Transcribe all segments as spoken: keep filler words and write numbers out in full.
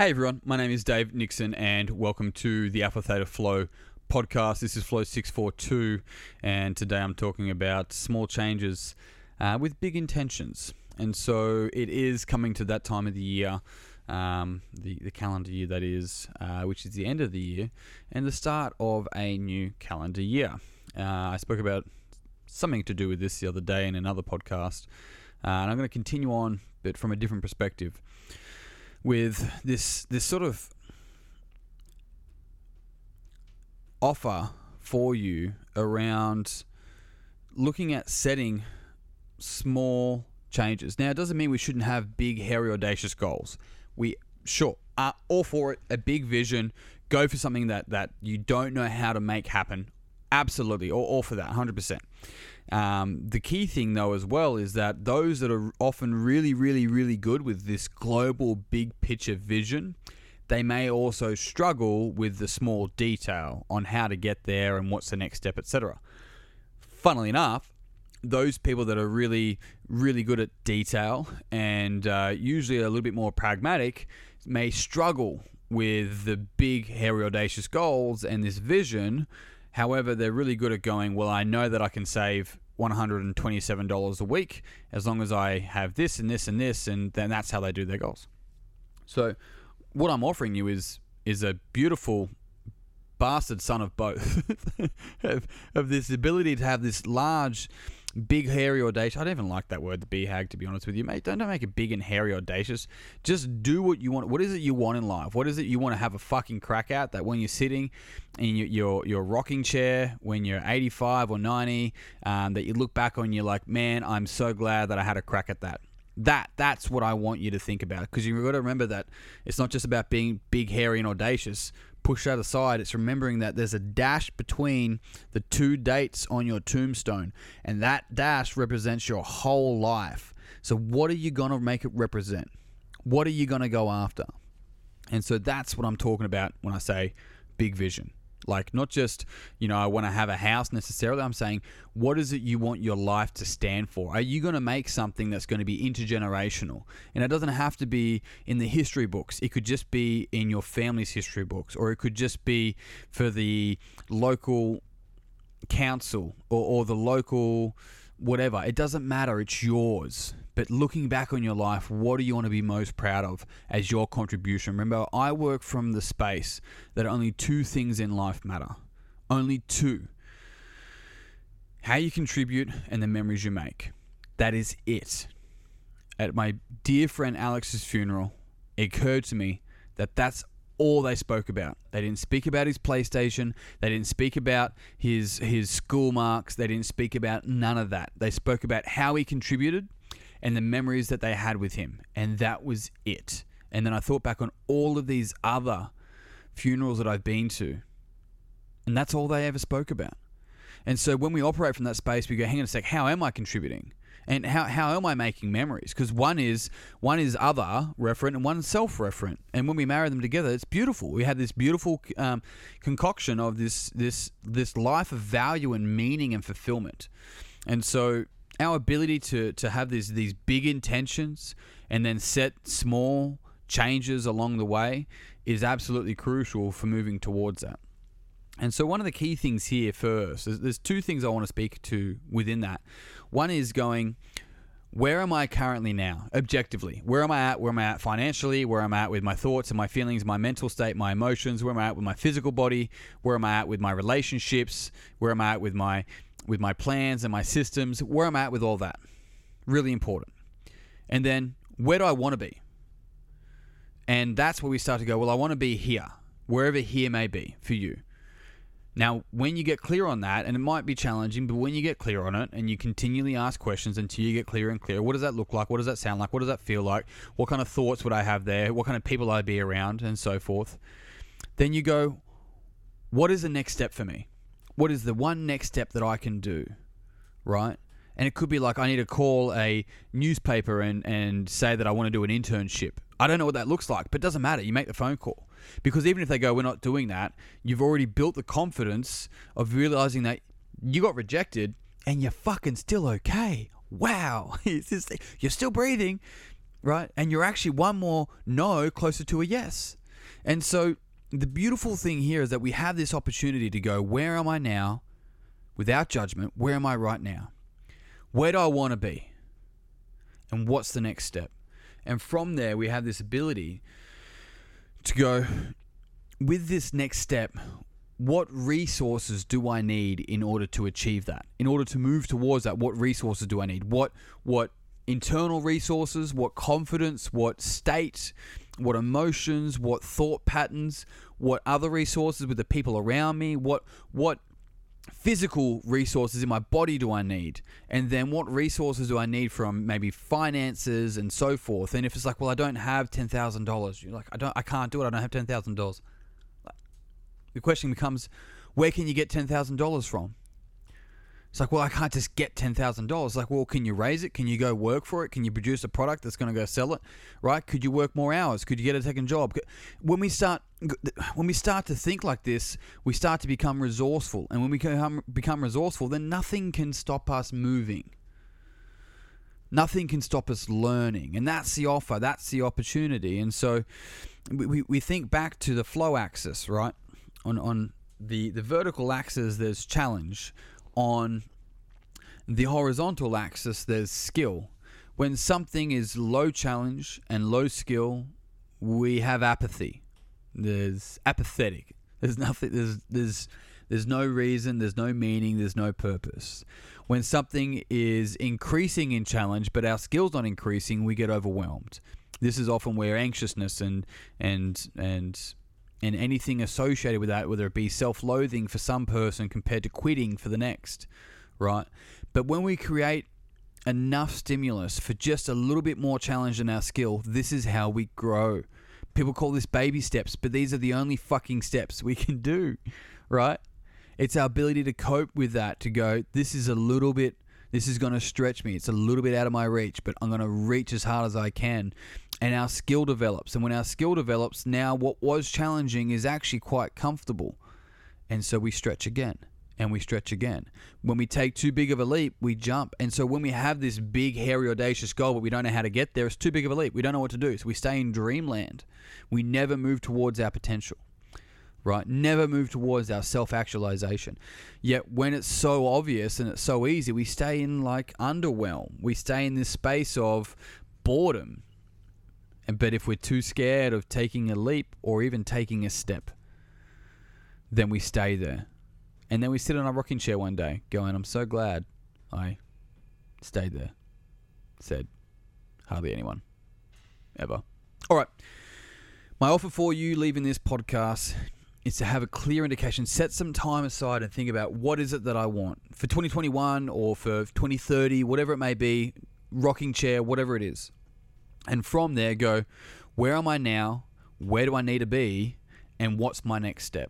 Hey everyone, my name is Dave Nixon and welcome to the Alpha Theta Flow podcast. This is Flow six forty-two and today I'm talking about small changes uh, with big intentions. And so it is coming to that time of the year, um, the, the calendar year that is, uh, which is the end of the year and the start of a new calendar year. Uh, I spoke about something to do with this the other day in another podcast, uh, and I'm going to continue on, but from a different perspective, with this this sort of offer for you around looking at setting small changes. Now, it doesn't mean we shouldn't have big, hairy, audacious goals. We, sure, are all for it, a big vision, go for something that, that you don't know how to make happen. Absolutely, all, all for that, one hundred percent. Um, the key thing, though, as well, is that those that are often really, really, really good with this global big picture vision, they may also struggle with the small detail on how to get there and what's the next step, et cetera. Funnily enough, those people that are really, really good at detail and uh, usually a little bit more pragmatic may struggle with the big, hairy, audacious goals and this vision. However, they're really good at going, well, I know that I can save one hundred twenty-seven dollars a week as long as I have this and this and this, and then that's how they do their goals. So what I'm offering you is is a beautiful bastard son of both of, of this ability to have this large, big, hairy, audacious. I don't even like that word, the B HAG, to be honest with you, mate. Don't, don't make it big and hairy, audacious. Just do what you want. What is it you want in life? What is it you want to have a fucking crack at? That when you're sitting in your your, your rocking chair, when you're eighty-five or ninety, um, that you look back on, you're like, man, I'm so glad that I had a crack at that. That That's what I want you to think about. Because you've got to remember that it's not just about being big, hairy, and audacious. Push that aside. It's remembering that there's a dash between the two dates on your tombstone, and that dash represents your whole life. So what are you going to make it represent? What are you going to go after? And so that's what I'm talking about when I say big vision. Like, not just, you know, I want to have a house necessarily. I'm saying, what is it you want your life to stand for? Are you going to make something that's going to be intergenerational? And it doesn't have to be in the history books. It could just be in your family's history books, or it could just be for the local council or, or the local whatever. It doesn't matter. It's yours. But looking back on your life, what do you want to be most proud of as your contribution? Remember, I work from the space that only two things in life matter. Only two. How you contribute and the memories you make. That is it. At my dear friend Alex's funeral, it occurred to me that that's all they spoke about. They didn't speak about his PlayStation. They didn't speak about his his school marks. They didn't speak about none of that. They spoke about how he contributed and the memories that they had with him. And that was it. And then I thought back on all of these other funerals that I've been to, and that's all they ever spoke about. And so when we operate from that space, we go, hang on a sec, how am I contributing? And how how am I making memories? Because one is one is other referent and one is self-referent. And when we marry them together, it's beautiful. We have this beautiful um, concoction of this this this life of value and meaning and fulfillment. And so our ability to to have these these big intentions and then set small changes along the way is absolutely crucial for moving towards that. And so one of the key things here first, is there's two things I want to speak to within that. One is going, where am I currently now, objectively? Where am I at? Where am I at financially? Where am I at with my thoughts and my feelings, my mental state, my emotions? Where am I at with my physical body? Where am I at with my relationships? Where am I at with my with my plans and my systems? Where am I at with all that? Really important. And then, where do I want to be? And that's where we start to go, well, I want to be here, wherever here may be for you. Now, when you get clear on that, and it might be challenging, but when you get clear on it and you continually ask questions until you get clearer and clearer, what does that look like? What does that sound like? What does that feel like? What kind of thoughts would I have there? What kind of people I'd be around, and so forth? Then you go, what is the next step for me? What is the one next step that I can do, right? And it could be like, I need to call a newspaper and, and say that I want to do an internship. I don't know what that looks like, but it doesn't matter. You make the phone call. Because even if they go, we're not doing that, you've already built the confidence of realizing that you got rejected and you're fucking still okay. Wow. It's just, you're still breathing. right? And you're actually one more no closer to a yes. And so the beautiful thing here is that we have this opportunity to go, where am I now? Without judgment, where am I right now? Where do I want to be? And what's the next step? And from there, we have this ability to go, with this next step, what resources do I need in order to achieve that? In order to move towards that, what resources do I need? What what internal resources, what confidence, what state, what emotions, what thought patterns, what other resources with the people around me, what what physical resources in my body do I need? And then what resources do I need from maybe finances and so forth? And if it's like, well, I don't have ten thousand dollars, you're like, I don't, I can't do it. I don't have ten thousand dollars. The question becomes, where can you get ten thousand dollars from? It's like, well, I can't just get ten thousand dollars. Like, well, can you raise it? Can you go work for it? Can you produce a product that's going to go sell it? Right? Could you work more hours? Could you get a second job? When we start, when we start to think like this, we start to become resourceful. And when we become, become resourceful, then nothing can stop us moving. Nothing can stop us learning. And that's the offer. That's the opportunity. And so we, we, we think back to the flow axis, right? On, on the, the vertical axis, there's challenge. On the horizontal axis, there's skill. When something is low challenge and low skill, we have apathy. There's apathetic. There's nothing. There's there's there's no reason. There's no meaning. There's no purpose. When something is increasing in challenge, but our skill's not increasing, we get overwhelmed. This is often where anxiousness and and and and anything associated with that, whether it be self-loathing for some person compared to quitting for the next, right? But when we create enough stimulus for just a little bit more challenge in our skill, this is how we grow. People call this baby steps, but these are the only fucking steps we can do, right? It's our ability to cope with that, to go, this is a little bit, this is going to stretch me. It's a little bit out of my reach, but I'm going to reach as hard as I can. And our skill develops. And when our skill develops, now what was challenging is actually quite comfortable. And so we stretch again. And we stretch again. When we take too big of a leap, we jump. And so when we have this big, hairy, audacious goal, but we don't know how to get there, it's too big of a leap. We don't know what to do. So we stay in dreamland. We never move towards our potential. Right? Never move towards our self-actualization. Yet when it's so obvious and it's so easy, we stay in like underwhelm. We stay in this space of boredom. And but if we're too scared of taking a leap or even taking a step, then we stay there. And then we sit in our rocking chair one day going, I'm so glad I stayed there. Said hardly anyone. Ever. All right. My offer for you leaving this podcast is to have a clear indication. Set some time aside and think about what is it that I want for twenty twenty-one or for twenty thirty, whatever it may be, rocking chair, whatever it is. And from there go, where am I now? Where do I need to be? And what's my next step?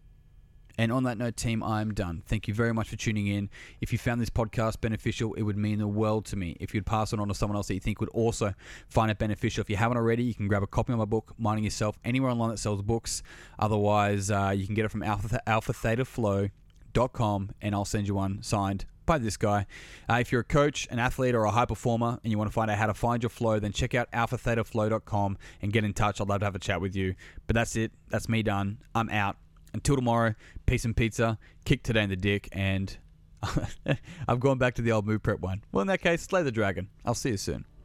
And on that note, team, I'm done. Thank you very much for tuning in. If you found this podcast beneficial, it would mean the world to me if you'd pass it on to someone else that you think would also find it beneficial. If you haven't already, you can grab a copy of my book, Minding Yourself, anywhere online that sells books. Otherwise, uh, you can get it from alpha, alpha theta flow dot com, and I'll send you one signed by this guy. Uh, if you're a coach, an athlete, or a high performer, and you want to find out how to find your flow, then check out alpha theta flow dot com and get in touch. I'd love to have a chat with you. But that's it. That's me done. I'm out. Until tomorrow, peace and pizza, kick today in the dick, and I've gone back to the old move prep one. Well, in that case, slay the dragon. I'll see you soon.